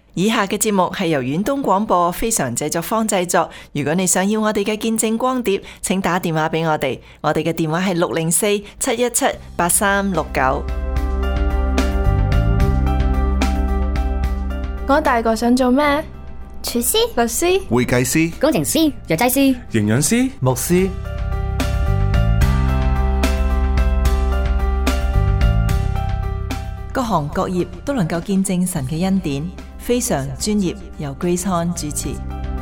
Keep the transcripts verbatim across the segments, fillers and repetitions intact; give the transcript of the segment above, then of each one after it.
以下嘅節目係由遠東廣播非常製作坊製作。如果你想要我哋嘅見證光碟，請打電話俾我哋。我哋嘅電話係六零四七一七八三六九。 我大個想做咩？ 廚師、 律師、 會計師、 工程師、藥劑師、 營養師、 牧師。 各行各業都能夠見證神嘅恩典，非常專業，由 Grace Han 主持。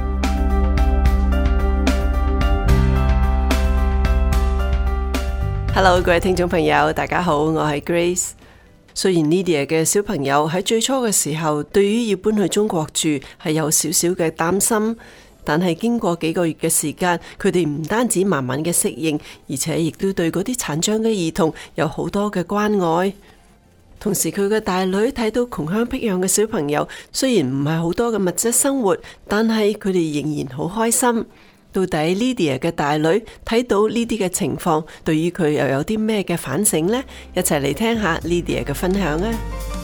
Hello， 各位聽眾朋友，大家好，我係 Grace。雖然 Lydia 嘅小朋友喺最初嘅時候，對於要搬去中國住係有少少嘅擔心，但係經過幾個月嘅時間，佢哋唔單止慢慢嘅適應，而且亦都對嗰啲殘障嘅兒童有好多嘅關愛。同時佢嘅大女睇到窮鄉僻壤嘅小朋友，雖然唔係好多嘅物質生活，但係佢哋仍然好開心。到底 Lydia 嘅大女睇到呢啲嘅情況，對於佢又有啲咩嘅反省呢？一齊嚟聽下 Lydia 嘅分享啊！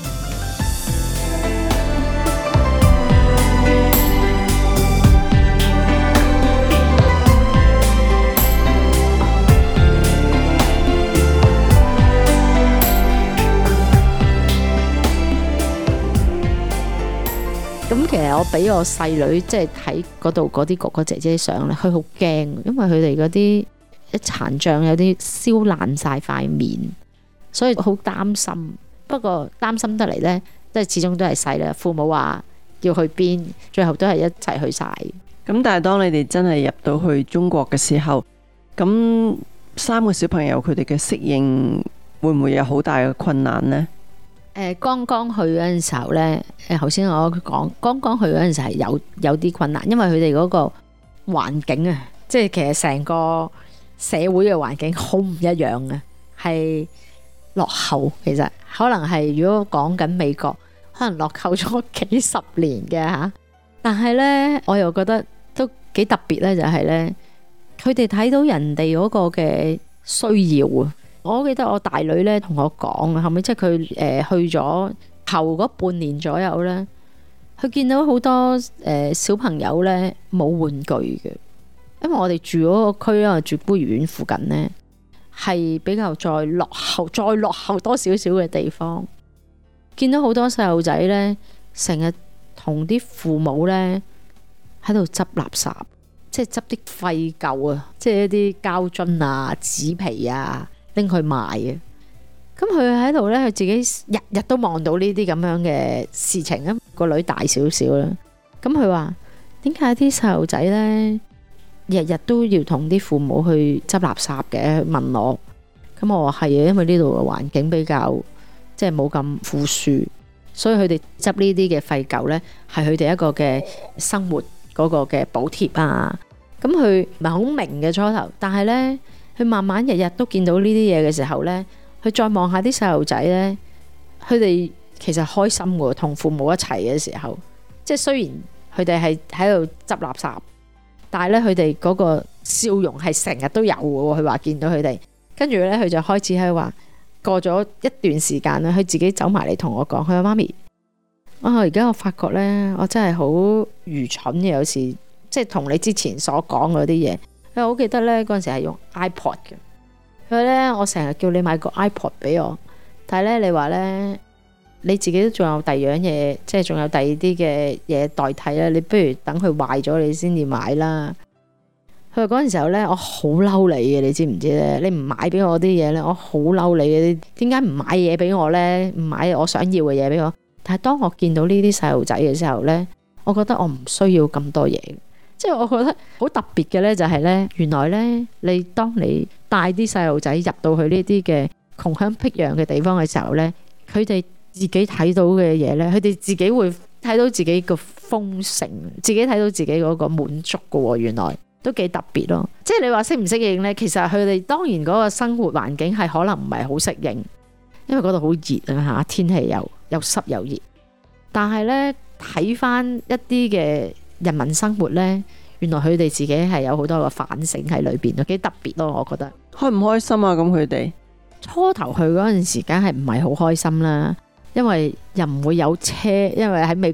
咁其實我俾我細女即係睇嗰度嗰啲哥哥姐姐相咧，佢好驚，因為佢哋嗰啲一殘障有啲燒爛晒塊面，所以好擔心。不過擔心得嚟呢，即係始終都係細啦。父母話要去邊，最後都係一齊去晒。 咁但係當你哋真係入到去中國嘅時候，咁三個小朋友佢哋嘅適應會唔會有好大嘅困難呢？ 誒，剛剛去嗰陣時候呢，誒，頭先我講，剛剛去嗰陣時係有有啲困難，因為佢哋嗰個環境啊，即係其實成個社會嘅環境好唔一樣嘅，係落後。其實可能係如果講緊美國，可能落後咗幾十年嘅吓，但係呢，我又覺得都幾特別呢，就係呢，佢哋睇到人哋嗰個嘅需要啊。我記得我大女咧同我講，後尾即係佢誒去咗頭嗰半年左右咧，佢見到好多誒、呃、小朋友咧冇玩具嘅，因為我哋住嗰個區啊，住孤兒院附近咧係比較再落後、再落後多少少嘅地方，見到好多細路仔咧成日同啲父母咧喺度執垃圾，即係執啲廢舊啊，即係一啲膠樽啊、紙皮啊。拎去賣嘅，咁佢喺度咧，佢自己日日都望到呢啲咁樣嘅事情啊。個女大少少啦，咁佢話點解啲細路仔咧日日都要同啲父母去執垃圾嘅？問我，咁我話係啊，因為呢度嘅環境比較即係冇咁富庶，所以佢哋執呢啲嘅廢舊咧係佢哋一個嘅生活嗰個嘅補貼啊。咁佢唔係好明嘅初頭，但係咧。佢慢慢日日都見到呢啲嘢嘅時候呢，佢再望下啲細路仔呢，佢哋其實開心嘅，同父母一齊嘅時候，即係雖然佢哋係喺度執垃圾，但係呢，佢哋嗰個笑容係成日都有嘅。佢話見到佢哋，跟住呢，佢就開始喺話過咗一段時間咧，佢自己走埋嚟同我講，佢話媽咪，啊而家我發覺呢，我真係好愚蠢嘅，有時即係同你之前所講嗰啲嘢。我好記得咧，嗰陣時係用 iPod 嘅。佢話咧，我成日叫你買個 iPod 俾我，但係咧你話咧，你自己都仲有第二樣嘢，即係仲有第二啲嘅嘢代替咧。你不如等佢壞咗你先至買啦。佢話嗰陣時候咧，我好嬲你嘅，你知唔知咧？你唔買俾我啲嘢咧，我好嬲你嘅。點解唔買嘢俾我咧？唔買我想要嘅嘢俾我。但係當我見到呢啲細路仔嘅時候咧，我覺得我唔需要咁多嘢。即係我覺得好特別嘅咧，就係咧，原來咧，你當你帶啲細路仔入到去呢啲嘅窮鄉僻壤嘅地方嘅時候咧，佢哋自己睇到嘅嘢咧，佢哋自己會睇到自己個豐盛，自己睇到自己嗰個滿足嘅喎，原來都幾特別咯。即係你話適唔適應咧？其實佢哋當然嗰個生活環境係可能唔係好適應，因為嗰度好熱啊嚇，天氣又又濕又熱。但係咧，睇翻一啲嘅人民生活呢，原來佢哋自己係有好多個反省喺裏邊，都幾特別咯。我覺得開唔開心啊？咁佢哋初頭去嗰陣時，梗係唔係好開心啦，因為又唔會有車，因為喺美國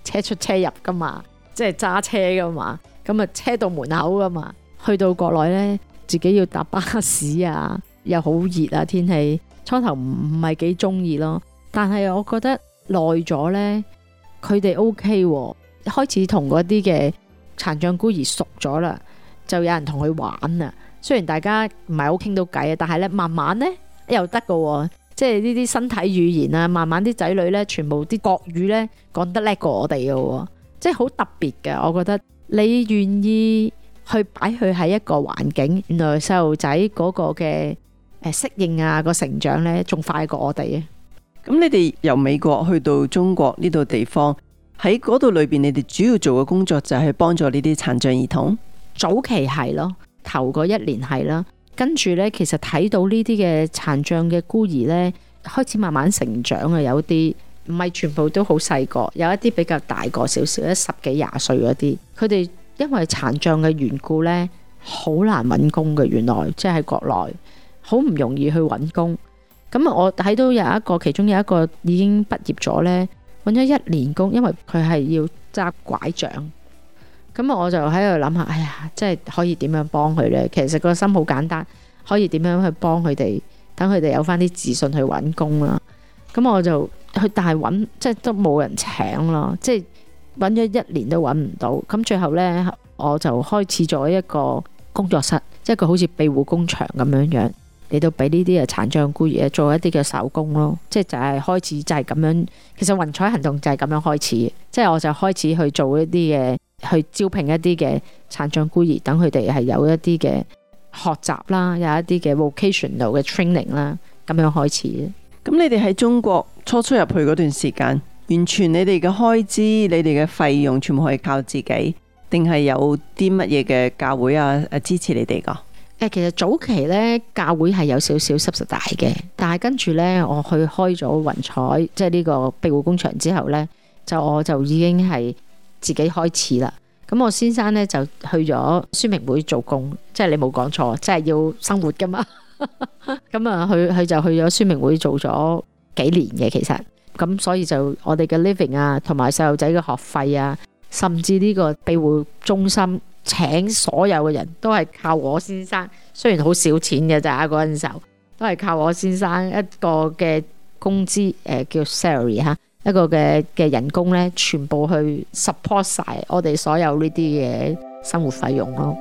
車出車入噶嘛，即係揸車噶嘛，咁啊車到門口噶嘛。去到國內呢，自己要搭巴士啊，又好熱啊天氣，初頭唔唔係幾中意咯。但係我覺得耐咗呢，佢哋 O K 喎，開始同嗰啲嘅殘障孤兒熟咗啦，就有人同佢玩啊。雖然大家唔係好傾到偈啊，但係咧慢慢咧又得噶喎，即係呢啲身體語言啊，慢慢啲仔女咧全部啲國語咧講得叻過我哋噶喎，即係好特別嘅。我覺得你願意去擺佢喺一個環境，原來細路仔嗰個嘅誒適應啊個成長咧仲快過我哋啊！ 咁你哋由美國去到中國呢度地方，喺嗰度裏邊，你哋主要做嘅工作就係幫助呢啲殘障兒童。 早期係咯，頭嗰一年係啦，跟住呢，其實睇到呢啲嘅殘障嘅孤兒呢，開始慢慢成長啊，有啲唔係全部都好細個，有一啲比較大個少少，一十幾廿歲嗰啲，佢哋因為殘障嘅緣故呢，好難揾工嘅，原來即係喺國內好唔容易去揾工。咁我睇到有一個，其中有一個已經畢業咗呢，揾咗一年工，因為佢係要揸拐杖。咁我就喺度諗下，哎呀，即係可以點樣幫佢呢？其實個心好簡單，可以點樣去幫佢哋，等佢哋有翻啲自信去揾工啦。咁我就去，但係揾即係都冇人請咯，即係揾咗一年都揾唔到。咁最後呢，我就開始咗一個工作室，即係一個好似庇護工場咁樣樣。嚟到俾呢啲嘅殘障孤兒做一啲嘅手工咯，即係就係開始就係咁樣。其實雲彩行動就係咁樣開始，即係我就開始去做一啲嘅，去招聘一啲嘅殘障孤兒，等佢哋係有一啲嘅學習啦，有一啲嘅 vocational 嘅 training 啦，咁樣開始。 咁你哋喺中國初初入去嗰段時間，完全你哋嘅開支、你哋嘅費用全部可以靠自己，定係有啲乜嘢嘅教會啊誒支持你哋噶？ 誒，其實早期咧教會係有少少濕濕大嘅，但係跟住咧我去開咗雲彩，即係呢個庇護工場之後咧，就我就已經係自己開始啦。咁我先生咧就去咗宣明會做工，即係你冇講錯，即係要生活噶嘛。咁啊，佢佢就去咗宣明會做咗幾年嘅，其實咁所以就我哋嘅 living 啊，同埋細路仔嘅學費啊，甚至呢個庇護中心。請所有嘅人都係靠我先生，雖然好少錢嘅咋，嗰陣時候都係靠我先生一個嘅工資，誒、呃、叫 salary 吓，一個嘅嘅人工咧，全部去 support 晒我哋所有呢啲嘅生活費用咯。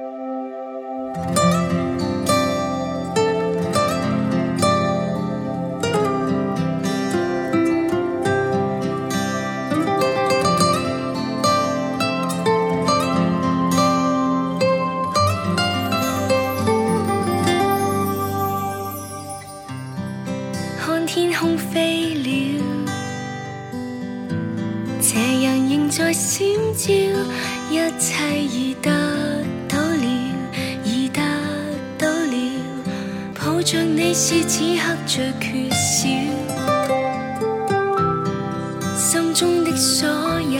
天空飛了，斜陽仍在閃照，一切已得到了，已得到了，抱着你是此刻最缺少，心中的所有，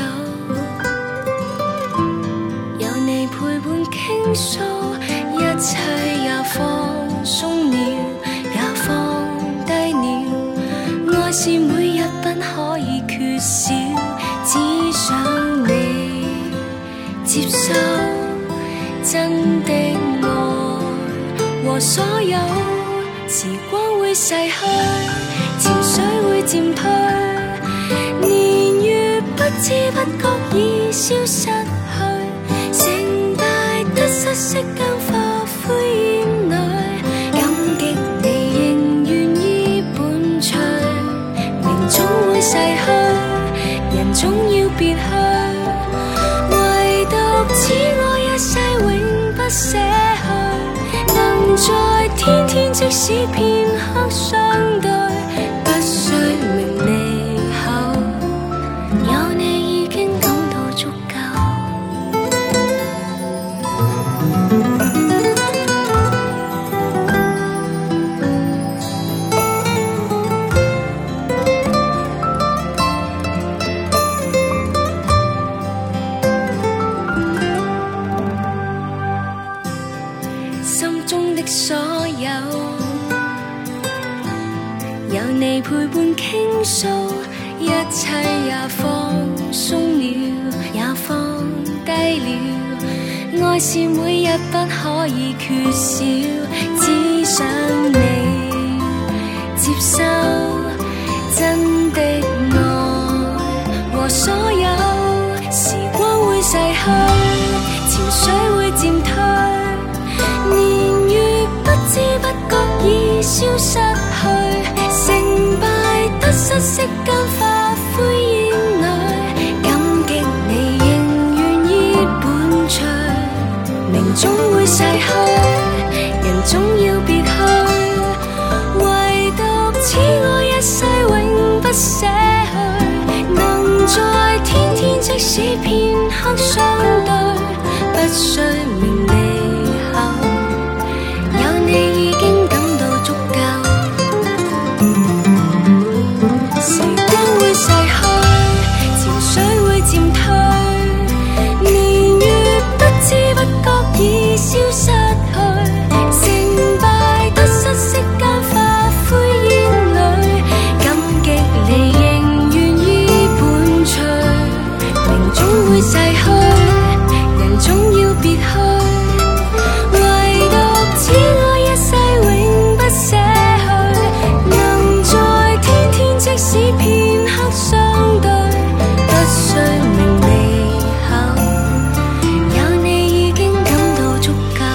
有你陪伴傾訴，一切也放鬆了，也放低了。愛是每日不可以缺少，只想你接受真的愛和所有。時光會逝去，潮水會漸退，年月不知不覺已消失去，盛大得失色間化灰煙裏，感激你仍願意伴隨。總會逝去，人總要別去，唯獨此愛一世永不捨去，能在天天即使片刻相對，不需明離後，有你已經感到足夠。所有有你陪伴傾訴，一切也放鬆了， 愛是每日不可以缺少，只想你接受真的愛和所有。時光會逝去，潮水會漸退，年月不知不覺已消失去，成敗得失息間發灰煙裏，感激你仍願意伴隨。命總會逝去，人總要別去，唯獨此愛一世永不捨去，能在天天即使片刻相對，不需明離後，有你已經感到足夠。時光會逝去，潮水會漸退，年月不知不覺已消失去，成敗得失息間發灰煙裏，感激你仍願意伴隨。命總會逝去，人總要別去，唯獨此愛一世永不捨去，能在天天即使片刻相對，不需明離後，有你已經感到足夠。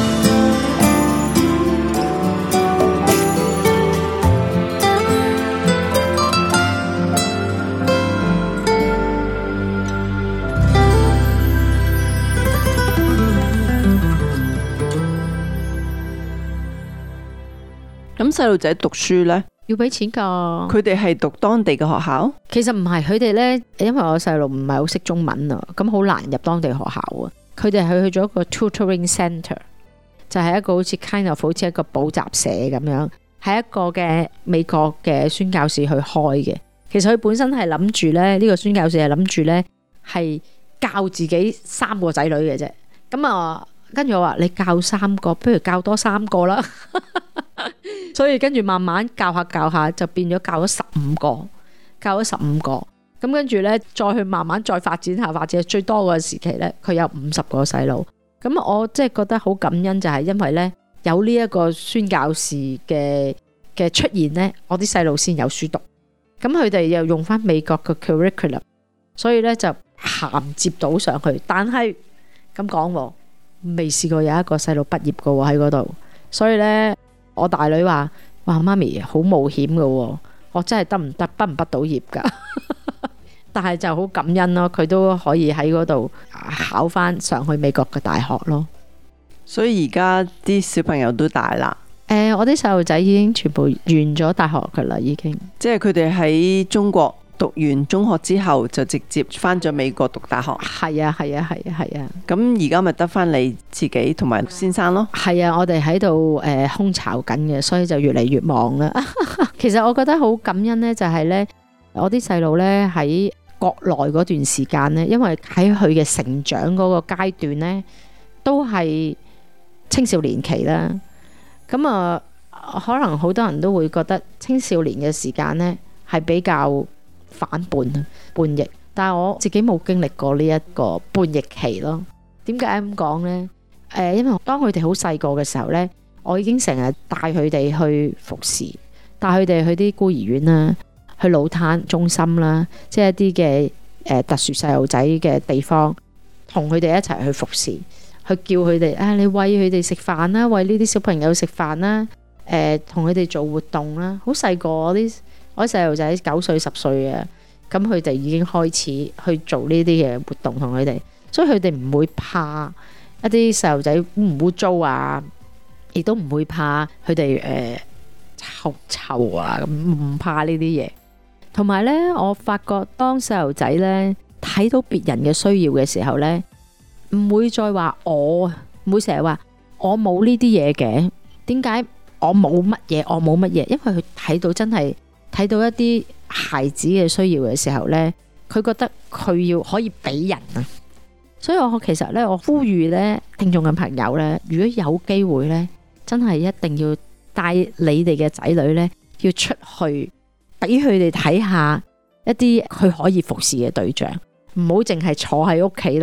咁細路仔讀書呢， 要俾錢㗎。 佢哋係讀當地嘅學校？ 其實唔係，佢哋呢，因為我細路唔係好識中文啊，咁好難入當地學校啊。佢哋係去咗一個 tutoring centre，就係一個好似 kind of 好似一個補習社咁樣，係一個嘅美國嘅宣教士去開嘅。其實佢本身係諗住咧，呢、呢個宣教士係諗住咧係教自己三個仔女嘅啫。咁啊，跟住我話你教三個，不如教多三個啦。所以跟住慢慢教下教下，就變咗教咗十五個，教咗十五個。咁跟住咧，再去慢慢再發展下，或者最多個時期咧，佢有五十個細路。咁我即係覺得好感恩，就係因為咧有呢一個宣教士嘅嘅出現咧，我啲細路先有書讀。咁佢哋又用翻美國嘅 curriculum， 所以咧就銜接到上去。但係咁講，未試過有一個細路畢業嘅喎喺嗰度。所以咧，我大女話：哇，媽咪好冒險嘅喎，我真係得唔得畢唔畢到業㗎？但係就好感恩咯，佢都可以喺嗰度考翻上去美國嘅大學咯。 所以而家啲小朋友都大啦。 誒、呃，我啲細路仔已經全部完咗大學㗎啦，已經。 即係佢哋喺中國讀完中學之後，就直接翻咗美國讀大學。 係啊，係啊，係啊，係啊。 咁而家咪得翻你自己同埋先生咯。 係啊，我哋喺度誒空巢緊嘅，所以就越嚟越忙啦。其實我覺得好感恩呢，就係呢，我啲細路呢喺國內嗰段時間呢，因為喺佢嘅成長嗰個階段呢，都係青少年期啦。咁啊，可能好多人都會覺得青少年嘅時間呢係比較反叛叛逆，但係我自己冇經歷過呢一個叛逆期咯。點解咁講呢？誒、呃，因為當佢哋好細個嘅時候呢，我已經成日帶佢哋去服侍，帶佢哋去啲孤兒院啦，去老攤中心啦，即係一啲嘅誒特殊細路仔嘅地方，同佢哋一齊去服侍。去叫佢哋啊，你餵佢哋食飯啦，餵呢啲小朋友食飯啦，誒、呃，同佢哋做活動啦。好細個，我啲我啲細路仔九歲十歲啊，咁佢哋已經開始去做呢啲嘅活動同佢哋，所以佢哋唔會怕一啲細路仔污唔污糟啊，亦都唔會怕佢哋誒臭臭啊，咁唔怕呢啲嘢。同埋呢，我發覺當細路仔呢睇到別人嘅需要嘅時候呢，唔會再話我，唔會成日話我冇呢啲嘢嘅。點解我冇乜嘢？我冇乜嘢？因為佢睇到真係睇到一啲孩子嘅需要嘅時候呢，佢覺得佢要可以俾人啊。所以我其實呢，我呼籲呢聽眾嘅朋友呢，如果有機會呢，真係一定要帶你哋嘅仔女呢，要出去俾佢哋睇下一啲佢可以服侍嘅對象，唔好淨係坐喺屋企呢。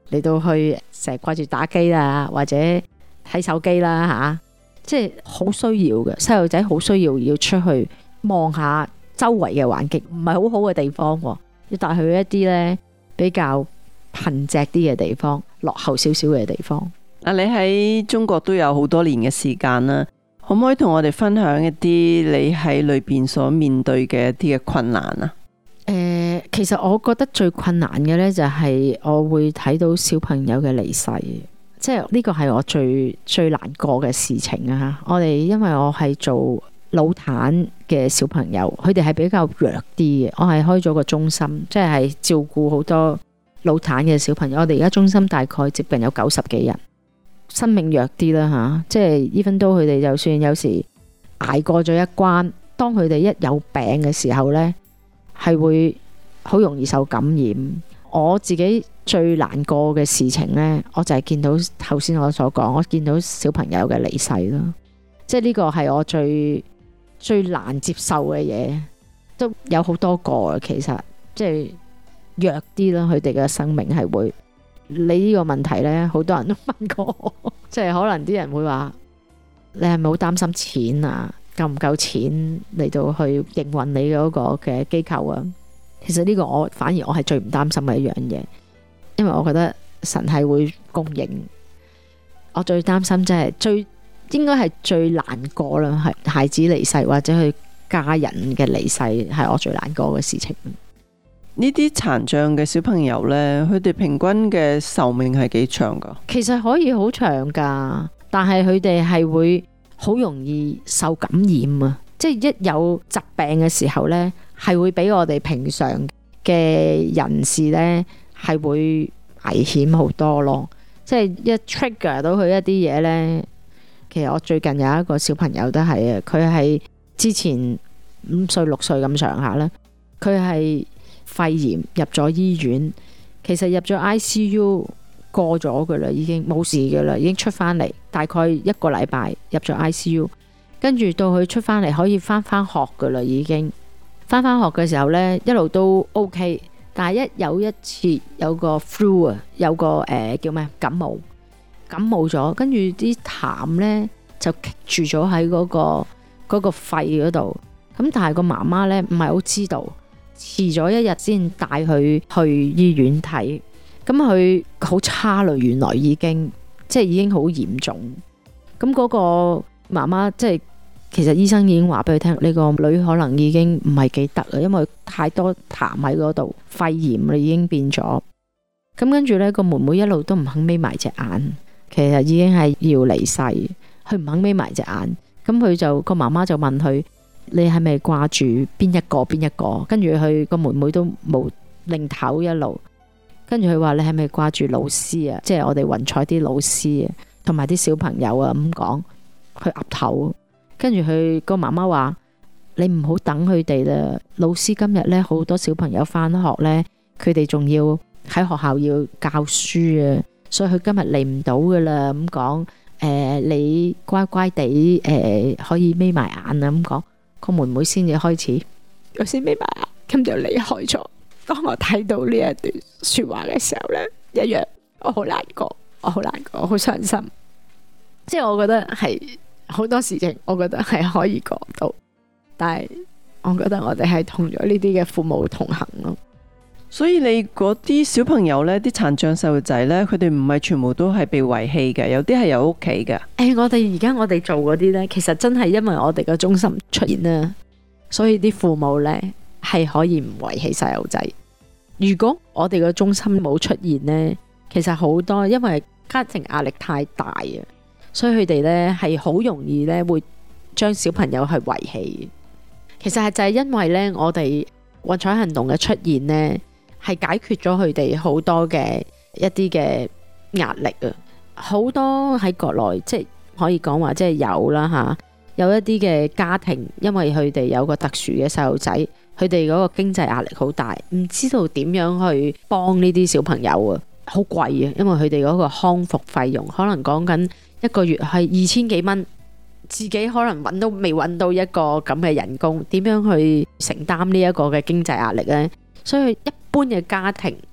嚟到去成日掛住打機啦，或者睇手機啦吓，即係好需要嘅。細路仔好需要要出去望下周圍嘅環境，唔係好好嘅地方，要帶去一啲呢比較貧瘠啲嘅地方，落後少少嘅地方。 啊，你喺中國都有好多年嘅時間啦，可唔可以同我哋分享一啲你喺裏邊所面對嘅一啲嘅困難啊？ 誒、呃，其實我覺得最困難嘅呢，就係我會睇到小朋友嘅離世，即係呢個係我最最難過嘅事情啊！我哋因為我係做腦癱嘅小朋友，佢哋係比較弱啲嘅。我係開咗個中心，即係照顧好多腦癱嘅小朋友。我哋而家中心大概接近有九十幾人，生命弱啲啦吓，即係 even 都佢哋就算有時捱過咗一關，當佢哋一有病嘅時候呢，係會好容易受感染。我自己最難過嘅事情呢，我就係見到頭先我所講，我見到小朋友嘅離世咯，即係呢個係我最最難接受嘅嘢。都有好多個，其實即係弱啲啦，佢哋嘅生命係會。你呢個問題呢，好多人都問過我，即係可能啲人會話你係咪好擔心錢啊？夠唔夠錢嚟到去營運你嗰個嘅機構啊？其實呢個我反而我係最唔擔心嘅一樣嘢，因為我覺得神係會供應。我最擔心即係最應該係最難過啦，係孩子離世或者佢家人嘅離世係我最難過嘅事情。 呢啲殘障嘅小朋友呢，佢哋平均嘅壽命係幾長噶？ 其實可以好長噶，但係佢哋係會好容易受感染啊！即係一有疾病嘅時候呢，係會比我哋平常嘅人士呢係會危險好多咯。即係一 trigger 到佢一啲嘢呢，其實我最近有一個小朋友都係啊，佢係之前五歲六歲咁上下啦，佢係肺炎入咗醫院，其實入咗 I C U 過咗噶啦，已經冇事噶啦，已經出翻嚟，大概一個禮拜入咗 I C U， 跟住到佢出翻嚟可以翻翻學噶啦，已經翻翻學嘅時候呢，一路都 OK， 但係一有一次有個 flu 啊，有個誒、呃、叫咩感冒，感冒咗，跟住啲痰呢就棘住咗喺嗰個、嗰個肺嗰度，咁但係個媽媽呢唔係好知道。遲咗一日先帶佢去醫院睇，咁佢好差啦，原來已經即係已經好嚴重。咁嗰個媽媽即係其實醫生已經話俾佢聽，呢個女可能已經唔係幾得啦，因為太多痰喺嗰度，肺炎啦已經變咗。咁跟住呢個妹妹一路都唔肯眯埋隻眼，其實已經係要離世，佢唔肯眯埋隻眼。咁佢就個媽媽就問佢。你係咪掛住邊一個邊一個？跟住佢個妹妹都冇擰頭一路，跟住佢話你係咪掛住老師啊？即係我哋雲彩啲老師啊，同埋啲小朋友啊咁講，佢岌頭。跟住佢個媽媽話：你唔好等佢哋啦，老師今日呢，好多小朋友返學呢，佢哋仲要喺學校要教書啊，所以佢今日嚟唔到噶啦。咁講誒，你乖乖地誒、呃，可以眯埋眼啊咁講。個妹妹先至開始，我先眯埋眼，咁就離開咗。當我睇到呢一段說話嘅時候呢，一樣我好難過，我好難過，我好傷心。即係我覺得係好多事情，我覺得係可以過到，但係我覺得我哋係同咗呢啲嘅父母同行咯。 所以你嗰啲小朋友呢，啲殘障細路仔呢，佢哋唔係全部都係被遺棄嘅，有啲係有屋企嘅。誒、 欸，我哋而家我哋做嗰啲呢，其實真係因為我哋個中心出現啦，所以啲父母呢係可以唔遺棄細路仔。如果我哋個中心冇出現呢，其實好多因為家庭壓力太大啊，所以佢哋呢係好容易呢會將小朋友去遺棄。其實係就係因為呢，我哋雲彩行動嘅出現呢，係解決咗佢哋好多嘅一啲嘅壓力啊！好多喺國內即係可以講話即係有啦吓，有一啲嘅家庭，因為佢哋有個特殊嘅細路仔，佢哋嗰個經濟壓力好大，唔知道點樣去幫呢啲小朋友啊，好貴啊！因為佢哋嗰個康復費用可能講緊一個月係二千幾蚊，自己可能揾都未揾到一個咁嘅人工，點樣去承擔呢一個嘅經濟壓力呢？所以一般嘅家庭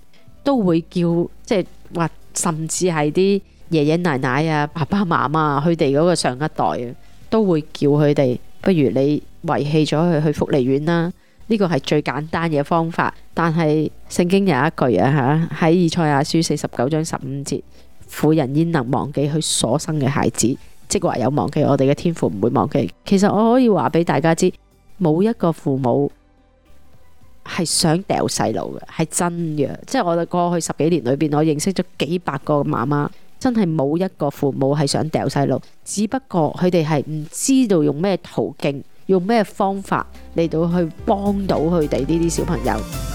都會叫即係話，甚至係啲爺爺奶奶啊、爸爸媽媽佢哋嗰個上一代啊，都會叫佢哋不如你遺棄咗佢去福利院啦。呢個係最簡單嘅方法，但係聖經有一句啊嚇，喺以賽亞書四十九章十五節，婦人焉能忘記佢所生嘅孩子？即係話有忘記，我哋嘅天父唔會忘記。其實我可以話俾大家知，冇一個父母係想掉細路嘅，係真嘅。即係我哋過去十幾年裏邊，我認識咗幾百個媽媽，真係冇一個父母係想掉細路，只不過佢哋係唔知道用咩途徑，用咩方法嚟到去幫到佢哋呢啲小朋友。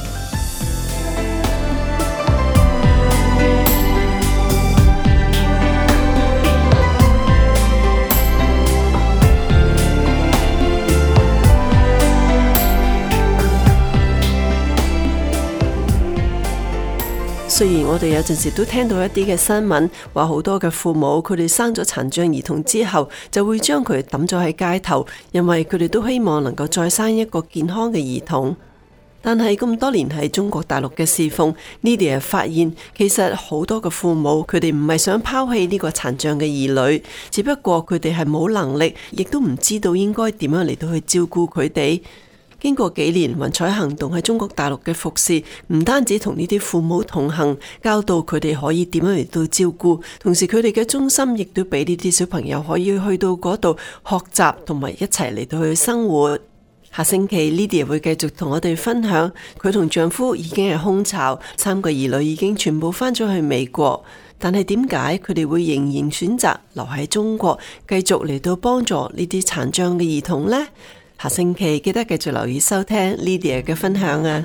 雖然我哋有陣時都聽到一啲嘅新聞，話好多嘅父母佢哋生咗殘障兒童之後，就會將佢抌咗喺街頭，因為佢哋都希望能夠再生一個健康嘅兒童。但係咁多年喺中國大陸嘅侍奉，呢啲人發現，其實好多嘅父母佢哋唔係想拋棄呢個殘障嘅兒女，只不過佢哋係冇能力，亦都唔知道應該點樣嚟到去照顧佢哋。經過幾年雲彩行動喺中國大陸嘅服侍，唔單止同呢啲父母同行，教導佢哋可以點樣嚟到照顧，同時佢哋嘅中心亦都俾呢啲小朋友可以去到嗰度學習，同埋一齊嚟到去生活。下星期 Lydia 會繼續同我哋分享，佢同丈夫已經係空巢，三個兒女已經全部返咗去美國，但係點解佢哋會仍然選擇留喺中國，繼續嚟到幫助呢啲殘障嘅兒童呢？下星期記得繼續留意收聽 Lydia 嘅分享啊！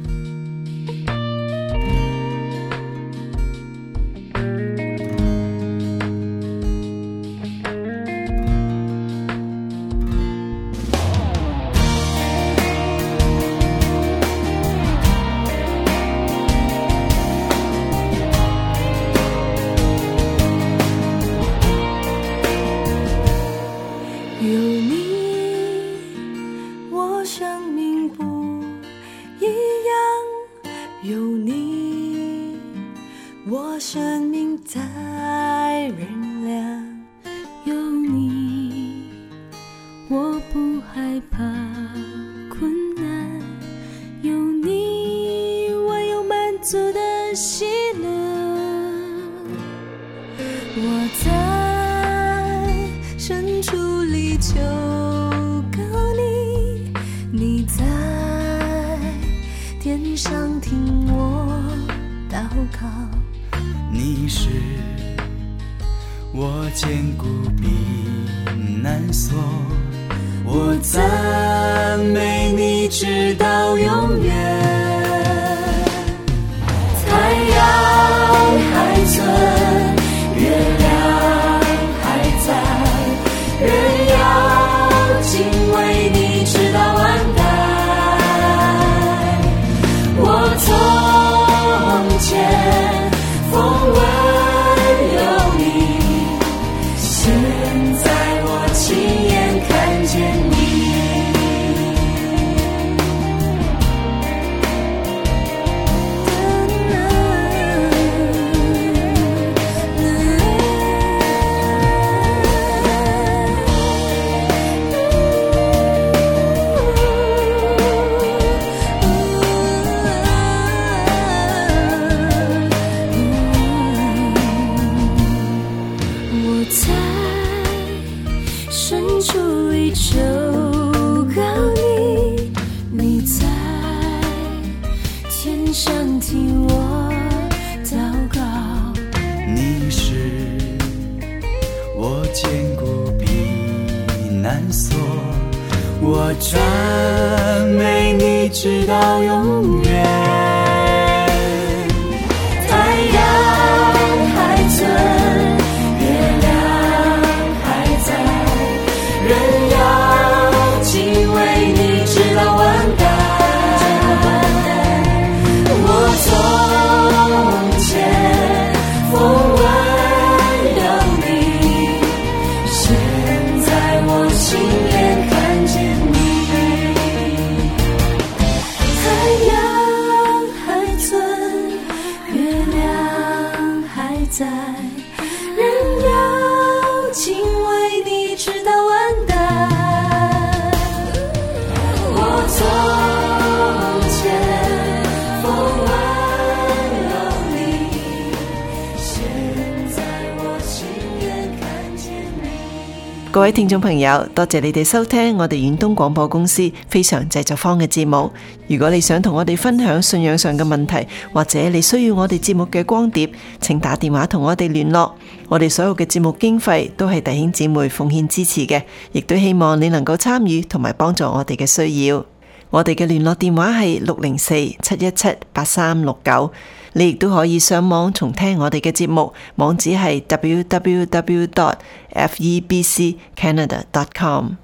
你是我坚固避难所，我赞美你直到永远。太阳还存，月亮还在，人要敬畏你直到万代。我从前风闻有你，现在我亲眼看见你。我赞美你直到永远。太阳还存，月亮还在，人要敬畏你直到万代。我从前风闻有你，现在我亲眼看见你。太阳在，人要敬畏你直到万代。我从前风完了你，现在我情愿看见你。 各位聽眾朋友，多謝你哋收聽我哋遠東廣播公司非常製作坊嘅節目。如果你想同我哋分享信仰上嘅問題，或者你需要我哋節目嘅光碟，請打電話同我哋聯絡。我哋所有嘅節目經費都係弟兄姊妹奉獻支持嘅，亦都希望你能夠參與同埋幫助我哋嘅需要。我哋嘅聯絡電話係六零四七一七八三六九，你亦都可以上網重聽我哋嘅節目，網址係 w w w dot f e b c canada dot com。